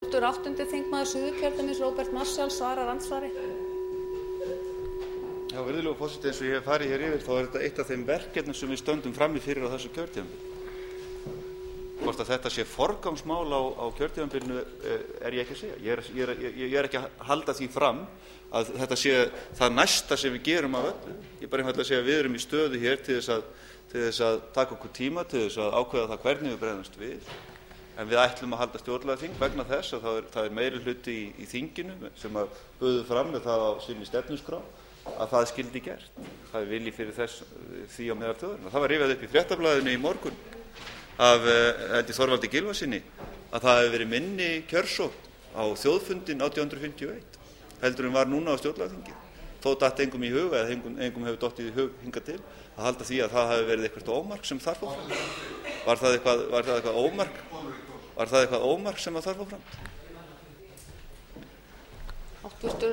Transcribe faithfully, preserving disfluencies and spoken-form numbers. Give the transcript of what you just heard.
Áttundi þingmaður Suðurkjördæmis Róbert Marshall svarar andsvari. Já, virðulegur forseti, eins og ég hef farið hér yfir, þá er þetta eitt af þeim verkefnum sem við stöndum frammi fyrir á þessu kjörtímabili. Hvort að þetta sé forgangsmál á, á kjörtímabilinu er ég ekki að segja. Ég er, ég, er, ég, ég er ekki að halda því fram að þetta sé það næsta sem við gerum af öllu. Ég er bara einfaldlega að segja að við erum í stöðu hér til þess að, til þess að taka okkur tíma, til þess að ákveða það hvernig við bregðumst við. En við ætlum að halda stjórnlagaþing vegna þess að það er, það er meiri hluti í, í þinginu sem að buðu fram með það á sinni stefnuskrá að það skyldi gert. Það er vilji fyrir þess, því á meðal þjóðarinnar. Það var rifjað upp í Fréttablaðinu í morgun af uh, Þorvaldi Gylfasyni að það hefði verið minni kjörsókn á þjóðfundin átján hundruð fimmtíu og eitt heldur en var núna á stjórnlagaþingi. Þó datt engum í hug eða engum, engum hefur dottið í hug hingað til að halda því að það hefði verið eitthvað ómark sem þar fór fram. Var það eitthvað, var það eitthvað ómark? Var það eitthvað ómark sem að þar fór fram?